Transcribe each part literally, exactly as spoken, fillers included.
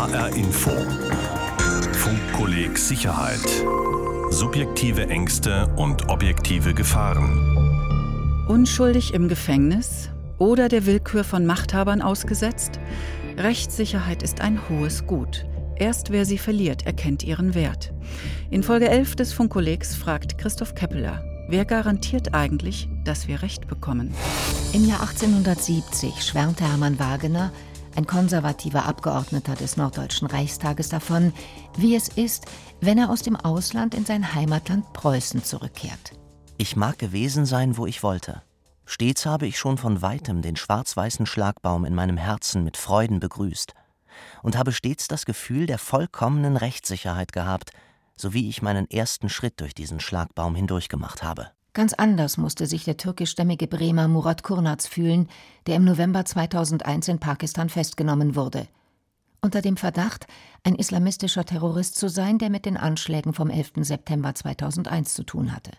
H R Info. Funkkolleg Sicherheit. Subjektive Ängste und objektive Gefahren. Unschuldig im Gefängnis oder der Willkür von Machthabern ausgesetzt? Rechtssicherheit ist ein hohes Gut. Erst wer sie verliert, erkennt ihren Wert. In Folge elf des Funkkollegs fragt Christoph Keppeler: Wer garantiert eigentlich, dass wir Recht bekommen? Im Jahr achtzehnhundertsiebzig schwärmte Hermann Wagener, ein konservativer Abgeordneter des Norddeutschen Reichstages, davon, wie es ist, wenn er aus dem Ausland in sein Heimatland Preußen zurückkehrt. Ich mag gewesen sein, wo ich wollte. Stets habe ich schon von Weitem den schwarz-weißen Schlagbaum in meinem Herzen mit Freuden begrüßt und habe stets das Gefühl der vollkommenen Rechtssicherheit gehabt, so wie ich meinen ersten Schritt durch diesen Schlagbaum hindurch gemacht habe. Ganz anders musste sich der türkischstämmige Bremer Murat Kurnaz fühlen, der im November zweitausendeins in Pakistan festgenommen wurde. Unter dem Verdacht, ein islamistischer Terrorist zu sein, der mit den Anschlägen vom elften September zweitausendeins zu tun hatte.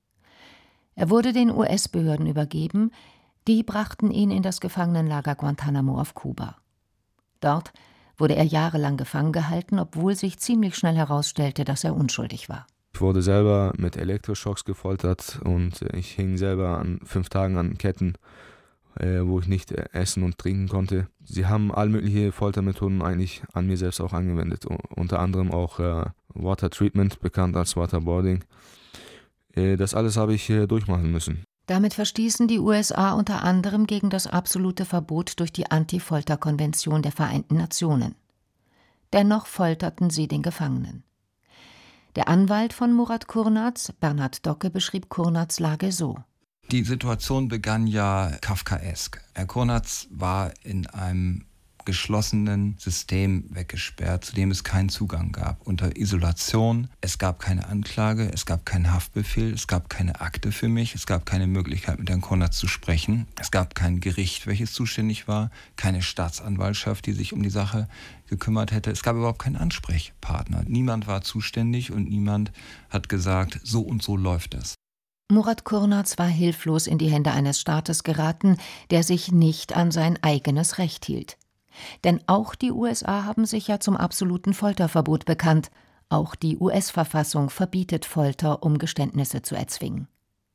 Er wurde den U S-Behörden übergeben, die brachten ihn in das Gefangenenlager Guantanamo auf Kuba. Dort wurde er jahrelang gefangen gehalten, obwohl sich ziemlich schnell herausstellte, dass er unschuldig war. Ich wurde selber mit Elektroschocks gefoltert und ich hing selber an fünf Tagen an Ketten, äh, wo ich nicht essen und trinken konnte. Sie haben all mögliche Foltermethoden eigentlich an mir selbst auch angewendet, u- unter anderem auch äh, Water Treatment, bekannt als Waterboarding. Äh, das alles habe ich äh, durchmachen müssen. Damit verstießen die U S A unter anderem gegen das absolute Verbot durch die Anti-Folter-Konvention der Vereinten Nationen. Dennoch folterten sie den Gefangenen. Der Anwalt von Murat Kurnaz, Bernhard Docke, beschrieb Kurnaz' Lage so: Die Situation begann ja kafkaesk. Herr Kurnaz war in einem geschlossenen System weggesperrt, zu dem es keinen Zugang gab. Unter Isolation, es gab keine Anklage, es gab keinen Haftbefehl, es gab keine Akte für mich, es gab keine Möglichkeit, mit Herrn Kurnaz zu sprechen, es gab kein Gericht, welches zuständig war, keine Staatsanwaltschaft, die sich um die Sache gekümmert hätte. Es gab überhaupt keinen Ansprechpartner. Niemand war zuständig und niemand hat gesagt, so und so läuft das. Murat Kurnaz war hilflos in die Hände eines Staates geraten, der sich nicht an sein eigenes Recht hielt. Denn auch die U S A haben sich ja zum absoluten Folterverbot bekannt. Auch die U S-Verfassung verbietet Folter, um Geständnisse zu erzwingen.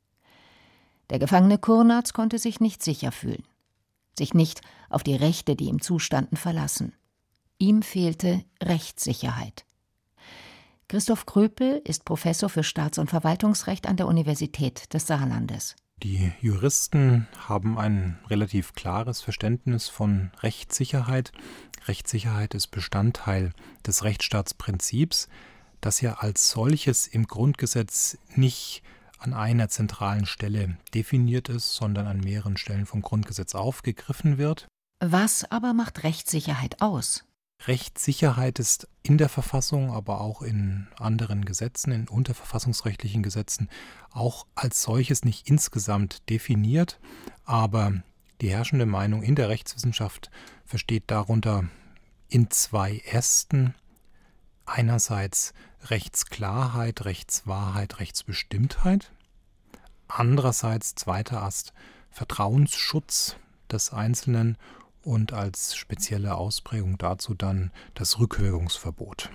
Der Gefangene Kurnaz konnte sich nicht sicher fühlen, sich nicht auf die Rechte, die ihm zustanden, verlassen. Ihm fehlte Rechtssicherheit. Christoph Kröpel ist Professor für Staats- und Verwaltungsrecht an der Universität des Saarlandes. Die Juristen haben ein relativ klares Verständnis von Rechtssicherheit. Rechtssicherheit ist Bestandteil des Rechtsstaatsprinzips, das ja als solches im Grundgesetz nicht an einer zentralen Stelle definiert ist, sondern an mehreren Stellen vom Grundgesetz aufgegriffen wird. Was aber macht Rechtssicherheit aus? Rechtssicherheit ist in der Verfassung, aber auch in anderen Gesetzen, in unterverfassungsrechtlichen Gesetzen, auch als solches nicht insgesamt definiert. Aber die herrschende Meinung in der Rechtswissenschaft versteht darunter in zwei Ästen. Einerseits Rechtsklarheit, Rechtswahrheit, Rechtsbestimmtheit. Andererseits, zweiter Ast, Vertrauensschutz des Einzelnen. Und als spezielle Ausprägung dazu dann das Rückwirkungsverbot.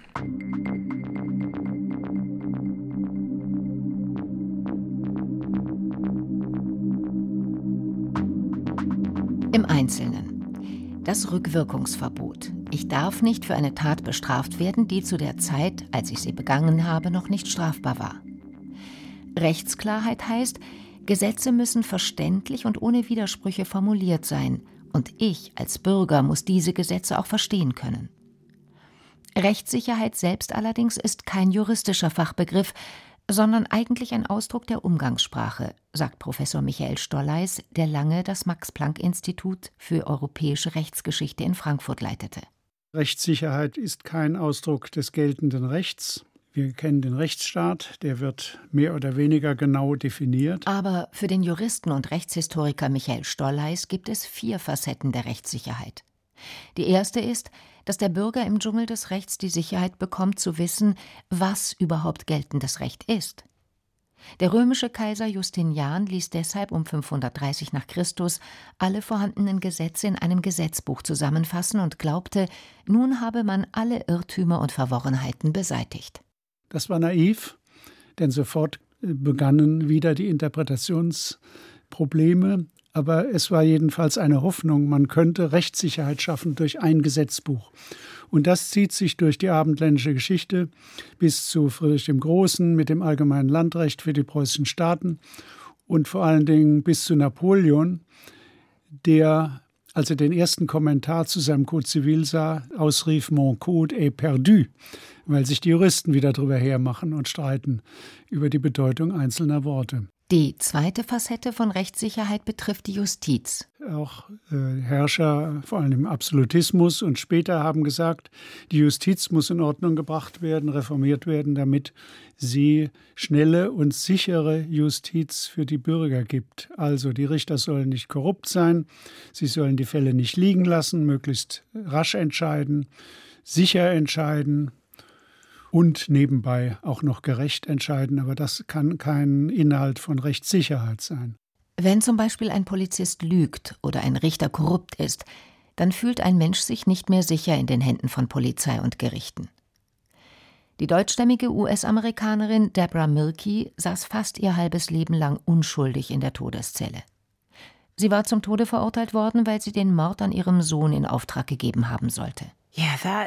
Im Einzelnen. Das Rückwirkungsverbot. Ich darf nicht für eine Tat bestraft werden, die zu der Zeit, als ich sie begangen habe, noch nicht strafbar war. Rechtsklarheit heißt, Gesetze müssen verständlich und ohne Widersprüche formuliert sein. Und ich als Bürger muss diese Gesetze auch verstehen können. Rechtssicherheit selbst allerdings ist kein juristischer Fachbegriff, sondern eigentlich ein Ausdruck der Umgangssprache, sagt Professor Michael Stolleis, der lange das Max-Planck-Institut für europäische Rechtsgeschichte in Frankfurt leitete. Rechtssicherheit ist kein Ausdruck des geltenden Rechts. Wir kennen den Rechtsstaat, der wird mehr oder weniger genau definiert. Aber für den Juristen und Rechtshistoriker Michael Stolleis gibt es vier Facetten der Rechtssicherheit. Die erste ist, dass der Bürger im Dschungel des Rechts die Sicherheit bekommt, zu wissen, was überhaupt geltendes Recht ist. Der römische Kaiser Justinian ließ deshalb um fünfhundertdreißig nach Christus alle vorhandenen Gesetze in einem Gesetzbuch zusammenfassen und glaubte, nun habe man alle Irrtümer und Verworrenheiten beseitigt. Das war naiv, denn sofort begannen wieder die Interpretationsprobleme. Aber es war jedenfalls eine Hoffnung, man könnte Rechtssicherheit schaffen durch ein Gesetzbuch. Und das zieht sich durch die abendländische Geschichte bis zu Friedrich dem Großen mit dem allgemeinen Landrecht für die preußischen Staaten und vor allen Dingen bis zu Napoleon, der, als er den ersten Kommentar zu seinem Code Civil sah, ausrief, mon code est perdu, weil sich die Juristen wieder drüber hermachen und streiten über die Bedeutung einzelner Worte. Die zweite Facette von Rechtssicherheit betrifft die Justiz. Auch äh, Herrscher, vor allem im Absolutismus und später, haben gesagt, die Justiz muss in Ordnung gebracht werden, reformiert werden, damit sie schnelle und sichere Justiz für die Bürger gibt. Also die Richter sollen nicht korrupt sein, sie sollen die Fälle nicht liegen lassen, möglichst rasch entscheiden, sicher entscheiden und nebenbei auch noch gerecht entscheiden. Aber das kann kein Inhalt von Rechtssicherheit sein. Wenn zum Beispiel ein Polizist lügt oder ein Richter korrupt ist, dann fühlt ein Mensch sich nicht mehr sicher in den Händen von Polizei und Gerichten. Die deutschstämmige U S-Amerikanerin Deborah Mielke saß fast ihr halbes Leben lang unschuldig in der Todeszelle. Sie war zum Tode verurteilt worden, weil sie den Mord an ihrem Sohn in Auftrag gegeben haben sollte. Es hat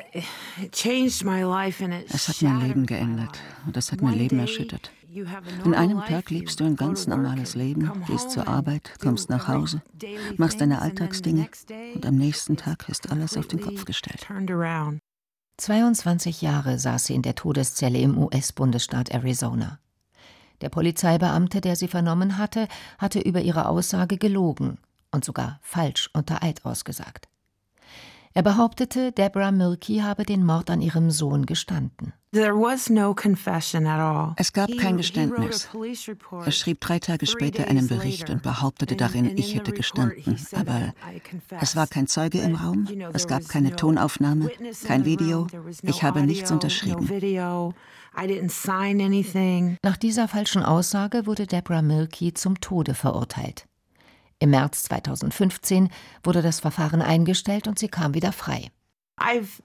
mein Leben geändert und das hat mein Leben erschüttert. An einem Tag lebst du ein ganz normales Leben, gehst zur Arbeit, kommst nach Hause, machst deine Alltagsdinge und am nächsten Tag ist alles auf den Kopf gestellt. zweiundzwanzig Jahre saß sie in der Todeszelle im U S-Bundesstaat Arizona. Der Polizeibeamte, der sie vernommen hatte, hatte über ihre Aussage gelogen und sogar falsch unter Eid ausgesagt. Er behauptete, Deborah Mielke habe den Mord an ihrem Sohn gestanden. Es gab kein Geständnis. Er schrieb drei Tage später einen Bericht und behauptete darin, ich hätte gestanden. Aber es war kein Zeuge im Raum, es gab keine Tonaufnahme, kein Video, ich habe nichts unterschrieben. Nach dieser falschen Aussage wurde Deborah Mielke zum Tode verurteilt. Im März zweitausendfünfzehn wurde das Verfahren eingestellt und sie kam wieder frei. Ich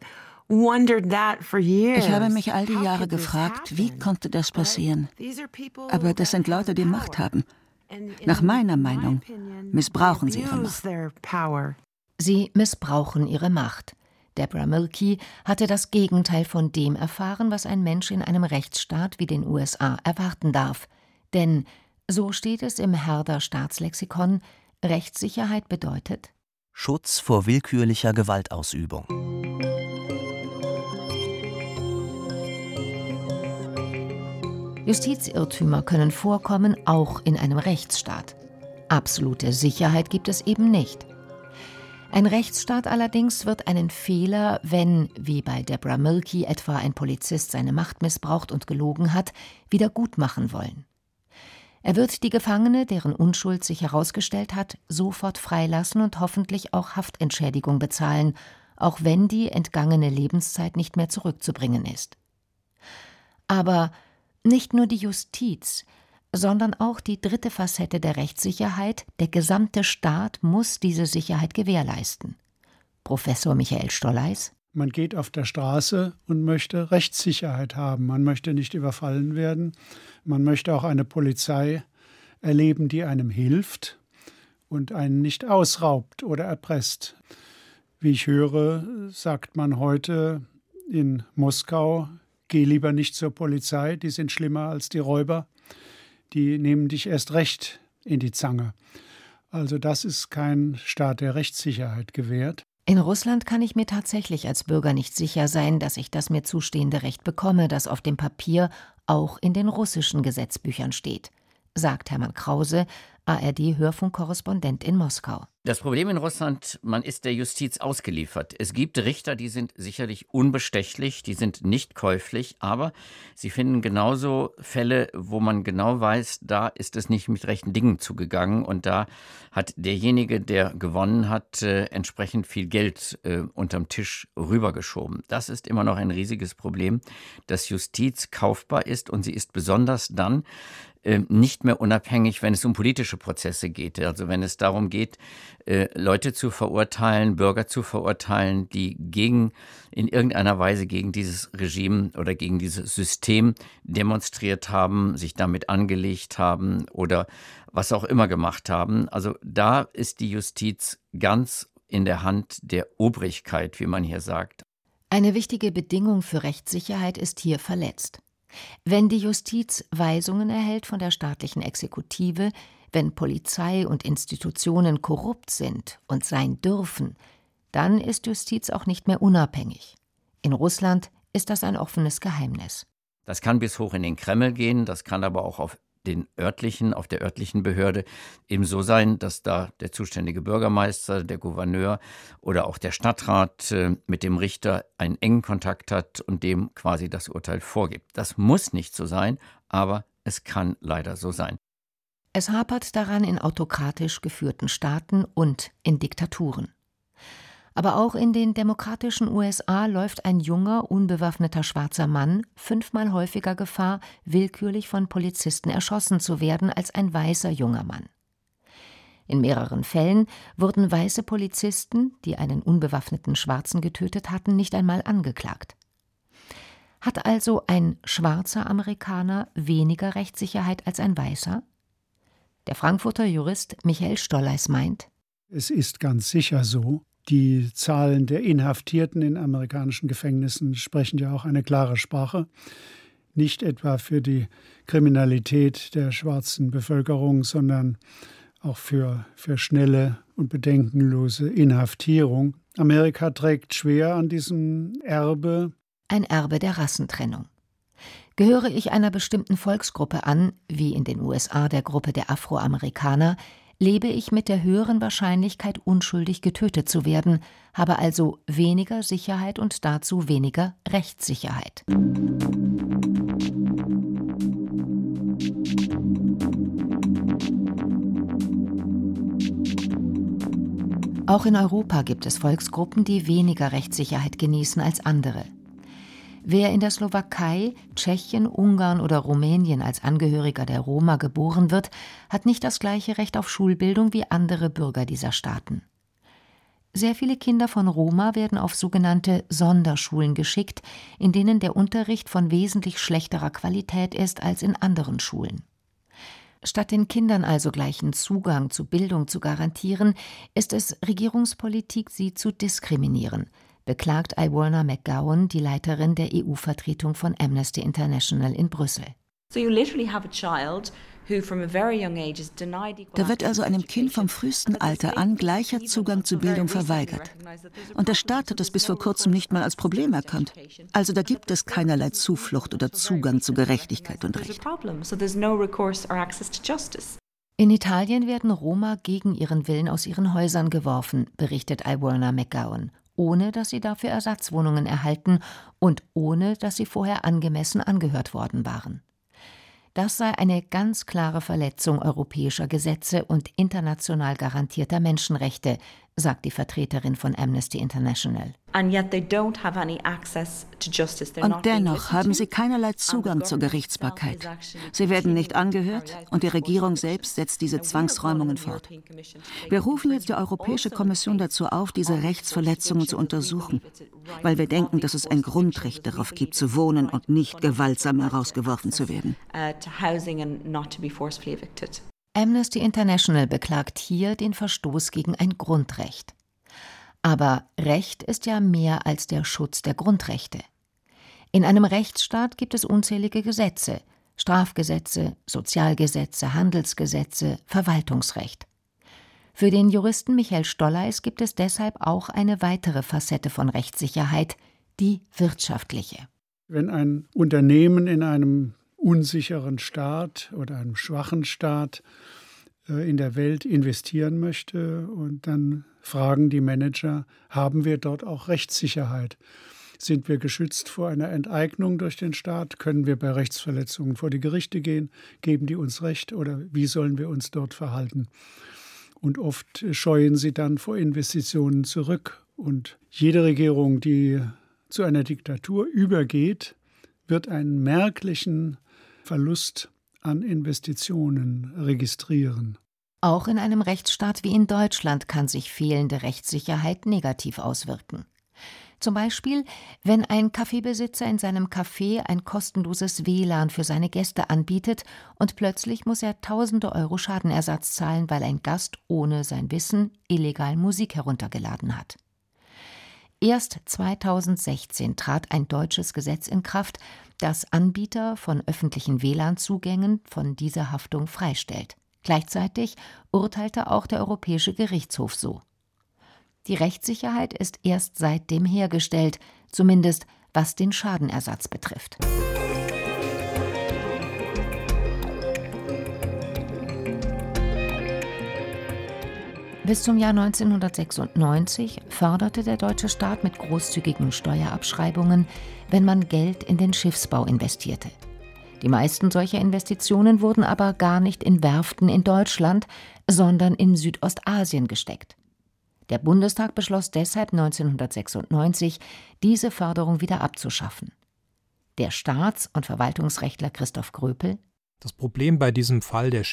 habe mich all die Jahre gefragt, wie konnte das passieren? Aber das sind Leute, die Macht haben. Nach meiner Meinung missbrauchen sie ihre Macht. Sie missbrauchen ihre Macht. Deborah Mielke hatte das Gegenteil von dem erfahren, was ein Mensch in einem Rechtsstaat wie den U S A erwarten darf. Denn, so steht es im Herder Staatslexikon, Rechtssicherheit bedeutet Schutz vor willkürlicher Gewaltausübung. Justizirrtümer können vorkommen, auch in einem Rechtsstaat. Absolute Sicherheit gibt es eben nicht. Ein Rechtsstaat allerdings wird einen Fehler, wenn, wie bei Deborah Mielke, etwa ein Polizist seine Macht missbraucht und gelogen hat, wieder gutmachen wollen. Er wird die Gefangene, deren Unschuld sich herausgestellt hat, sofort freilassen und hoffentlich auch Haftentschädigung bezahlen, auch wenn die entgangene Lebenszeit nicht mehr zurückzubringen ist. Aber nicht nur die Justiz, sondern auch die dritte Facette der Rechtssicherheit, der gesamte Staat muss diese Sicherheit gewährleisten. Professor Michael Stolleis: Man geht auf der Straße und möchte Rechtssicherheit haben. Man möchte nicht überfallen werden. Man möchte auch eine Polizei erleben, die einem hilft und einen nicht ausraubt oder erpresst. Wie ich höre, sagt man heute in Moskau, geh lieber nicht zur Polizei, die sind schlimmer als die Räuber. Die nehmen dich erst recht in die Zange. Also das ist kein Staat, der Rechtssicherheit gewährt. In Russland kann ich mir tatsächlich als Bürger nicht sicher sein, dass ich das mir zustehende Recht bekomme, das auf dem Papier auch in den russischen Gesetzbüchern steht, sagt Hermann Krause, A R D-Hörfunkkorrespondent in Moskau. Das Problem in Russland, man ist der Justiz ausgeliefert. Es gibt Richter, die sind sicherlich unbestechlich, die sind nicht käuflich, aber sie finden genauso Fälle, wo man genau weiß, da ist es nicht mit rechten Dingen zugegangen und da hat derjenige, der gewonnen hat, äh, entsprechend viel Geld äh, unterm Tisch rübergeschoben. Das ist immer noch ein riesiges Problem, dass Justiz kaufbar ist und sie ist besonders dann, nicht mehr unabhängig, wenn es um politische Prozesse geht. Also wenn es darum geht, Leute zu verurteilen, Bürger zu verurteilen, die gegen, in irgendeiner Weise gegen dieses Regime oder gegen dieses System demonstriert haben, sich damit angelegt haben oder was auch immer gemacht haben. Also da ist die Justiz ganz in der Hand der Obrigkeit, wie man hier sagt. Eine wichtige Bedingung für Rechtssicherheit ist hier verletzt. Wenn die Justiz Weisungen erhält von der staatlichen Exekutive, wenn Polizei und Institutionen korrupt sind und sein dürfen, dann ist Justiz auch nicht mehr unabhängig. In Russland ist das ein offenes Geheimnis. Das kann bis hoch in den Kreml gehen, das kann aber auch auf den örtlichen, auf der örtlichen Behörde eben so sein, dass da der zuständige Bürgermeister, der Gouverneur oder auch der Stadtrat äh, mit dem Richter einen engen Kontakt hat und dem quasi das Urteil vorgibt. Das muss nicht so sein, aber es kann leider so sein. Es hapert daran in autokratisch geführten Staaten und in Diktaturen. Aber auch in den demokratischen U S A läuft ein junger, unbewaffneter schwarzer Mann fünfmal häufiger Gefahr, willkürlich von Polizisten erschossen zu werden, als ein weißer junger Mann. In mehreren Fällen wurden weiße Polizisten, die einen unbewaffneten Schwarzen getötet hatten, nicht einmal angeklagt. Hat also ein schwarzer Amerikaner weniger Rechtssicherheit als ein weißer? Der Frankfurter Jurist Michael Stolleis meint: Es ist ganz sicher so. Die Zahlen der Inhaftierten in amerikanischen Gefängnissen sprechen ja auch eine klare Sprache. Nicht etwa für die Kriminalität der schwarzen Bevölkerung, sondern auch für, für schnelle und bedenkenlose Inhaftierung. Amerika trägt schwer an diesem Erbe. Ein Erbe der Rassentrennung. Gehöre ich einer bestimmten Volksgruppe an, wie in den U S A der Gruppe der Afroamerikaner, lebe ich mit der höheren Wahrscheinlichkeit, unschuldig getötet zu werden, habe also weniger Sicherheit und dazu weniger Rechtssicherheit. Auch in Europa gibt es Volksgruppen, die weniger Rechtssicherheit genießen als andere. Wer in der Slowakei, Tschechien, Ungarn oder Rumänien als Angehöriger der Roma geboren wird, hat nicht das gleiche Recht auf Schulbildung wie andere Bürger dieser Staaten. Sehr viele Kinder von Roma werden auf sogenannte Sonderschulen geschickt, in denen der Unterricht von wesentlich schlechterer Qualität ist als in anderen Schulen. Statt den Kindern also gleichen Zugang zu Bildung zu garantieren, ist es Regierungspolitik, sie zu diskriminieren, beklagt Iwerna McGowan, die Leiterin der E U-Vertretung von Amnesty International in Brüssel. Da wird also einem Kind vom frühesten Alter an gleicher Zugang zu Bildung verweigert. Und der Staat hat es bis vor kurzem nicht mal als Problem erkannt. Also da gibt es keinerlei Zuflucht oder Zugang zu Gerechtigkeit und Recht. In Italien werden Roma gegen ihren Willen aus ihren Häusern geworfen, berichtet Iwerna McGowan, ohne dass sie dafür Ersatzwohnungen erhalten und ohne dass sie vorher angemessen angehört worden waren. Das sei eine ganz klare Verletzung europäischer Gesetze und international garantierter Menschenrechte, sagt die Vertreterin von Amnesty International. Und dennoch haben sie keinerlei Zugang zur Gerichtsbarkeit. Sie werden nicht angehört und die Regierung selbst setzt diese Zwangsräumungen fort. Wir rufen jetzt die Europäische Kommission dazu auf, diese Rechtsverletzungen zu untersuchen, weil wir denken, dass es ein Grundrecht darauf gibt, zu wohnen und nicht gewaltsam herausgeworfen zu werden. Amnesty International beklagt hier den Verstoß gegen ein Grundrecht. Aber Recht ist ja mehr als der Schutz der Grundrechte. In einem Rechtsstaat gibt es unzählige Gesetze, Strafgesetze, Sozialgesetze, Handelsgesetze, Verwaltungsrecht. Für den Juristen Michael Stolleis gibt es deshalb auch eine weitere Facette von Rechtssicherheit, die wirtschaftliche. Wenn ein Unternehmen in einem unsicheren Staat oder einem schwachen Staat äh, in der Welt investieren möchte und dann fragen die Manager, haben wir dort auch Rechtssicherheit? Sind wir geschützt vor einer Enteignung durch den Staat? Können wir bei Rechtsverletzungen vor die Gerichte gehen? Geben die uns Recht oder wie sollen wir uns dort verhalten? Und oft scheuen sie dann vor Investitionen zurück. Und jede Regierung, die zu einer Diktatur übergeht, wird einen merklichen Verlust an Investitionen registrieren. Auch in einem Rechtsstaat wie in Deutschland kann sich fehlende Rechtssicherheit negativ auswirken. Zum Beispiel, wenn ein Kaffeebesitzer in seinem Café ein kostenloses W L A N für seine Gäste anbietet und plötzlich muss er tausende Euro Schadenersatz zahlen, weil ein Gast ohne sein Wissen illegal Musik heruntergeladen hat. Erst zweitausendsechzehn trat ein deutsches Gesetz in Kraft, das Anbieter von öffentlichen W L A N-Zugängen von dieser Haftung freistellt. Gleichzeitig urteilte auch der Europäische Gerichtshof so. Die Rechtssicherheit ist erst seitdem hergestellt, zumindest was den Schadenersatz betrifft. Bis zum Jahr neunzehnhundertsechsundneunzig förderte der deutsche Staat mit großzügigen Steuerabschreibungen, wenn man Geld in den Schiffsbau investierte. Die meisten solcher Investitionen wurden aber gar nicht in Werften in Deutschland, sondern in Südostasien gesteckt. Der Bundestag beschloss deshalb neunzehnhundertsechsundneunzig, diese Förderung wieder abzuschaffen. Der Staats- und Verwaltungsrechtler Christoph Gröpel: Das Problem bei diesem Fall der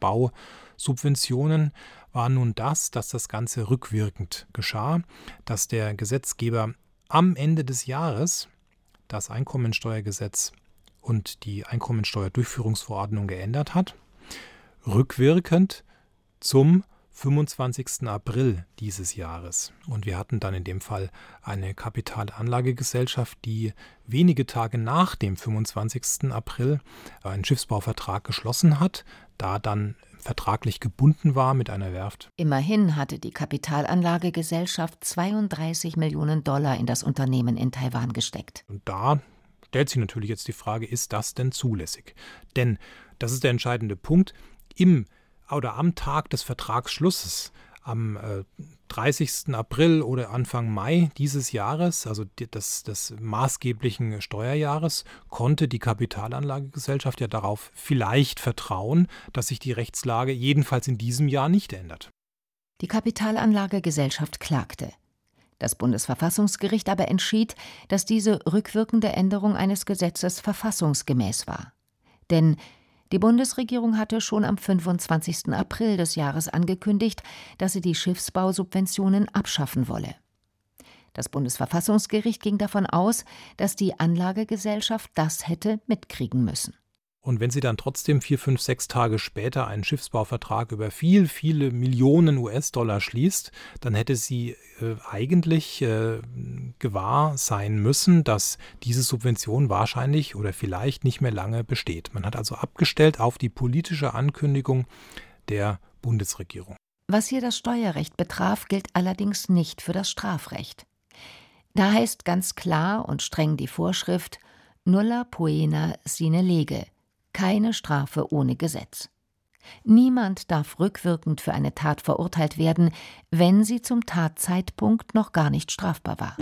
Schiffsbausubventionen war nun das, dass das Ganze rückwirkend geschah, dass der Gesetzgeber am Ende des Jahres das Einkommensteuergesetz und die Einkommensteuerdurchführungsverordnung geändert hat, rückwirkend zum fünfundzwanzigsten April dieses Jahres. Und wir hatten dann in dem Fall eine Kapitalanlagegesellschaft, die wenige Tage nach dem fünfundzwanzigsten April einen Schiffsbauvertrag geschlossen hat, da dann vertraglich gebunden war mit einer Werft. Immerhin hatte die Kapitalanlagegesellschaft zweiunddreißig Millionen Dollar in das Unternehmen in Taiwan gesteckt. Und da stellt sich natürlich jetzt die Frage, ist das denn zulässig? Denn, das ist der entscheidende Punkt, im oder am Tag des Vertragsschlusses, am äh, dreißigsten April oder Anfang Mai dieses Jahres, also des, des maßgeblichen Steuerjahres, konnte die Kapitalanlagegesellschaft ja darauf vielleicht vertrauen, dass sich die Rechtslage jedenfalls in diesem Jahr nicht ändert. Die Kapitalanlagegesellschaft klagte. Das Bundesverfassungsgericht aber entschied, dass diese rückwirkende Änderung eines Gesetzes verfassungsgemäß war. Denn die Bundesregierung hatte schon am fünfundzwanzigsten April des Jahres angekündigt, dass sie die Schiffsbausubventionen abschaffen wolle. Das Bundesverfassungsgericht ging davon aus, dass die Anlagegesellschaft das hätte mitkriegen müssen. Und wenn sie dann trotzdem vier, fünf, sechs Tage später einen Schiffsbauvertrag über viel, viele Millionen U S-Dollar schließt, dann hätte sie äh, eigentlich äh, gewahr sein müssen, dass diese Subvention wahrscheinlich oder vielleicht nicht mehr lange besteht. Man hat also abgestellt auf die politische Ankündigung der Bundesregierung. Was hier das Steuerrecht betraf, gilt allerdings nicht für das Strafrecht. Da heißt ganz klar und streng die Vorschrift nulla poena sine lege. Keine Strafe ohne Gesetz. Niemand darf rückwirkend für eine Tat verurteilt werden, wenn sie zum Tatzeitpunkt noch gar nicht strafbar war.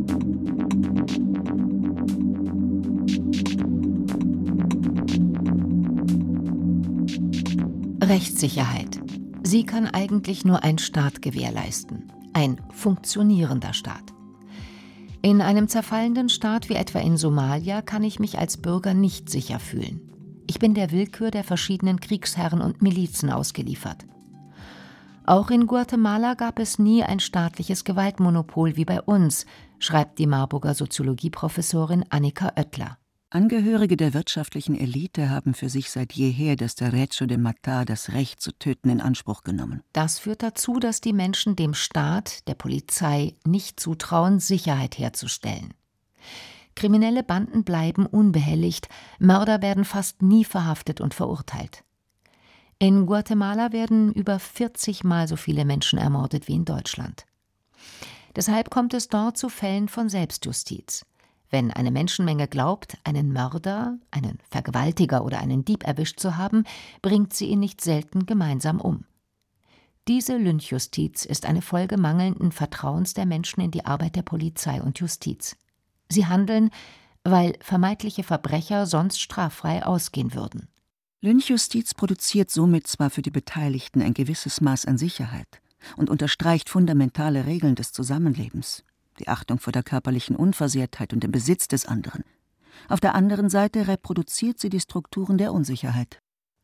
Rechtssicherheit. Sie kann eigentlich nur ein Staat gewährleisten. Ein funktionierender Staat. In einem zerfallenden Staat wie etwa in Somalia kann ich mich als Bürger nicht sicher fühlen. Ich bin der Willkür der verschiedenen Kriegsherren und Milizen ausgeliefert. Auch in Guatemala gab es nie ein staatliches Gewaltmonopol wie bei uns, schreibt die Marburger Soziologieprofessorin Annika Oettler. Angehörige der wirtschaftlichen Elite haben für sich seit jeher das Derecho de matar, das Recht zu töten, in Anspruch genommen. Das führt dazu, dass die Menschen dem Staat, der Polizei, nicht zutrauen, Sicherheit herzustellen. Kriminelle Banden bleiben unbehelligt, Mörder werden fast nie verhaftet und verurteilt. In Guatemala werden über vierzig Mal so viele Menschen ermordet wie in Deutschland. Deshalb kommt es dort zu Fällen von Selbstjustiz. Wenn eine Menschenmenge glaubt, einen Mörder, einen Vergewaltiger oder einen Dieb erwischt zu haben, bringt sie ihn nicht selten gemeinsam um. Diese Lynchjustiz ist eine Folge mangelnden Vertrauens der Menschen in die Arbeit der Polizei und Justiz. Sie handeln, weil vermeintliche Verbrecher sonst straffrei ausgehen würden. Lynchjustiz produziert somit zwar für die Beteiligten ein gewisses Maß an Sicherheit und unterstreicht fundamentale Regeln des Zusammenlebens, die Achtung vor der körperlichen Unversehrtheit und dem Besitz des anderen. Auf der anderen Seite reproduziert sie die Strukturen der Unsicherheit.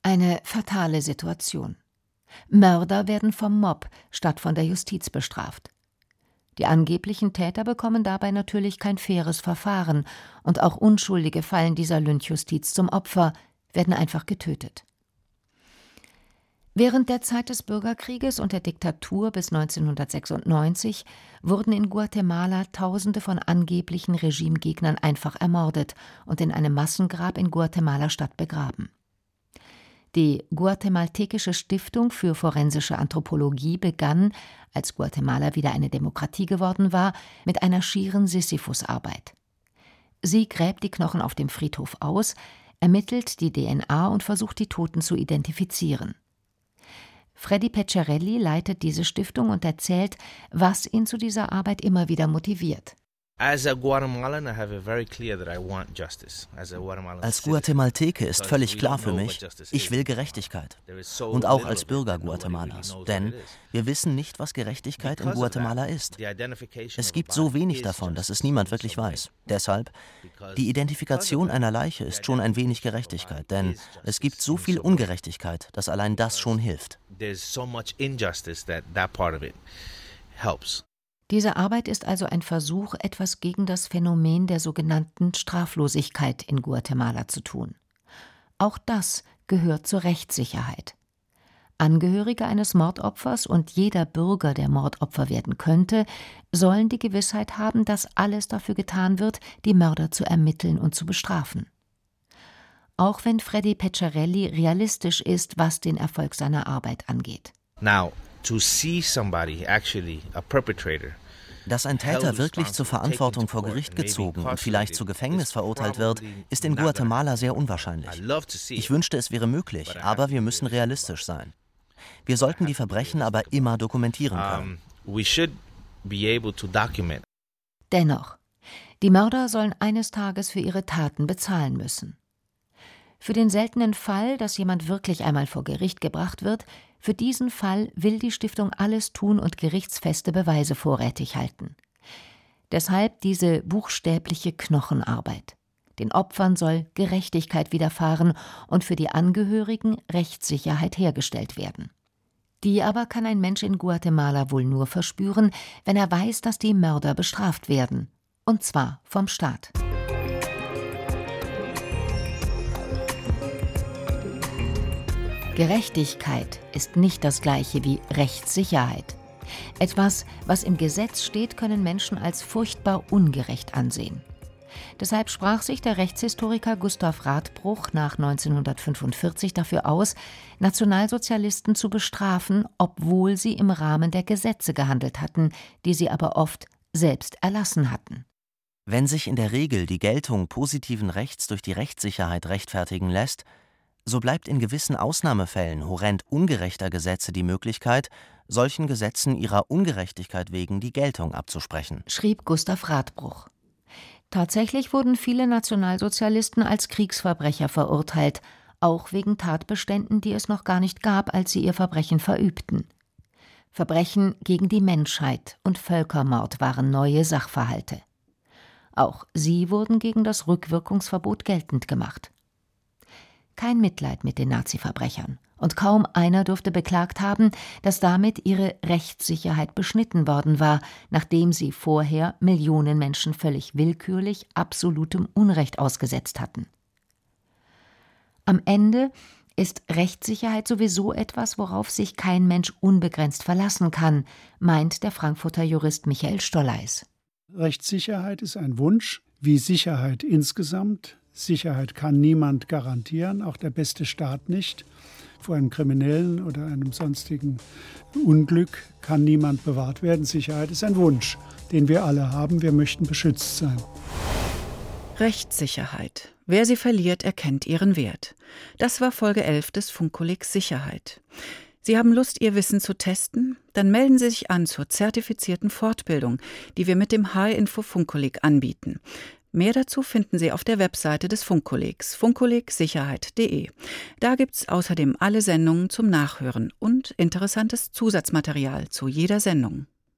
Eine fatale Situation. Mörder werden vom Mob statt von der Justiz bestraft. Die angeblichen Täter bekommen dabei natürlich kein faires Verfahren und auch Unschuldige fallen dieser Lynchjustiz zum Opfer, werden einfach getötet. Während der Zeit des Bürgerkrieges und der Diktatur bis neunzehnhundertsechsundneunzig wurden in Guatemala Tausende von angeblichen Regimegegnern einfach ermordet und in einem Massengrab in Guatemala-Stadt begraben. Die Guatemaltekische Stiftung für forensische Anthropologie begann, als Guatemala wieder eine Demokratie geworden war, mit einer schieren Sisyphusarbeit. Sie gräbt die Knochen auf dem Friedhof aus, ermittelt die D N A und versucht, die Toten zu identifizieren. Freddy Pecciarelli leitet diese Stiftung und erzählt, was ihn zu dieser Arbeit immer wieder motiviert. Als Guatemalteke ist völlig klar für mich, ich will Gerechtigkeit. Und auch als Bürger Guatemalas. Denn wir wissen nicht, was Gerechtigkeit in Guatemala ist. Es gibt so wenig davon, dass es niemand wirklich weiß. Deshalb, die Identifikation einer Leiche ist schon ein wenig Gerechtigkeit. Denn es gibt so viel Ungerechtigkeit, dass allein das schon hilft. Diese Arbeit ist also ein Versuch, etwas gegen das Phänomen der sogenannten Straflosigkeit in Guatemala zu tun. Auch das gehört zur Rechtssicherheit. Angehörige eines Mordopfers und jeder Bürger, der Mordopfer werden könnte, sollen die Gewissheit haben, dass alles dafür getan wird, die Mörder zu ermitteln und zu bestrafen. Auch wenn Freddy Pecciarelli realistisch ist, was den Erfolg seiner Arbeit angeht. Now, to see somebody actually a perpetrator Dass ein Täter wirklich zur Verantwortung vor Gericht gezogen und vielleicht zu Gefängnis verurteilt wird, ist in Guatemala sehr unwahrscheinlich. Ich wünschte, es wäre möglich, aber wir müssen realistisch sein. Wir sollten die Verbrechen aber immer dokumentieren können. Dennoch, die Mörder sollen eines Tages für ihre Taten bezahlen müssen. Für den seltenen Fall, dass jemand wirklich einmal vor Gericht gebracht wird, für diesen Fall will die Stiftung alles tun und gerichtsfeste Beweise vorrätig halten. Deshalb diese buchstäbliche Knochenarbeit. Den Opfern soll Gerechtigkeit widerfahren und für die Angehörigen Rechtssicherheit hergestellt werden. Die aber kann ein Mensch in Guatemala wohl nur verspüren, wenn er weiß, dass die Mörder bestraft werden. Und zwar vom Staat. Gerechtigkeit ist nicht das Gleiche wie Rechtssicherheit. Etwas, was im Gesetz steht, können Menschen als furchtbar ungerecht ansehen. Deshalb sprach sich der Rechtshistoriker Gustav Radbruch nach neunzehnhundertfünfundvierzig dafür aus, Nationalsozialisten zu bestrafen, obwohl sie im Rahmen der Gesetze gehandelt hatten, die sie aber oft selbst erlassen hatten. Wenn sich in der Regel die Geltung positiven Rechts durch die Rechtssicherheit rechtfertigen lässt, so bleibt in gewissen Ausnahmefällen horrend ungerechter Gesetze die Möglichkeit, solchen Gesetzen ihrer Ungerechtigkeit wegen die Geltung abzusprechen, schrieb Gustav Radbruch. Tatsächlich wurden viele Nationalsozialisten als Kriegsverbrecher verurteilt, auch wegen Tatbeständen, die es noch gar nicht gab, als sie ihr Verbrechen verübten. Verbrechen gegen die Menschheit und Völkermord waren neue Sachverhalte. Auch sie wurden gegen das Rückwirkungsverbot geltend gemacht. Kein Mitleid mit den Nazi-Verbrechern, und kaum einer durfte beklagt haben, dass damit ihre Rechtssicherheit beschnitten worden war, nachdem sie vorher Millionen Menschen völlig willkürlich absolutem Unrecht ausgesetzt hatten. Am Ende ist Rechtssicherheit sowieso etwas, worauf sich kein Mensch unbegrenzt verlassen kann, meint der Frankfurter Jurist Michael Stolleis. Rechtssicherheit ist ein Wunsch, wie Sicherheit insgesamt. Sicherheit kann niemand garantieren, auch der beste Staat nicht. Vor einem kriminellen oder einem sonstigen Unglück kann niemand bewahrt werden. Sicherheit ist ein Wunsch, den wir alle haben. Wir möchten beschützt sein. Rechtssicherheit. Wer sie verliert, erkennt ihren Wert. Das war Folge elf des Funkkollegs Sicherheit. Sie haben Lust, Ihr Wissen zu testen? Dann melden Sie sich an zur zertifizierten Fortbildung, die wir mit dem H-Info Funkkolleg anbieten. Mehr dazu finden Sie auf der Webseite des Funkkollegs, funkkolleg sicherheit punkt de. Da gibt's außerdem alle Sendungen zum Nachhören und interessantes Zusatzmaterial zu jeder Sendung.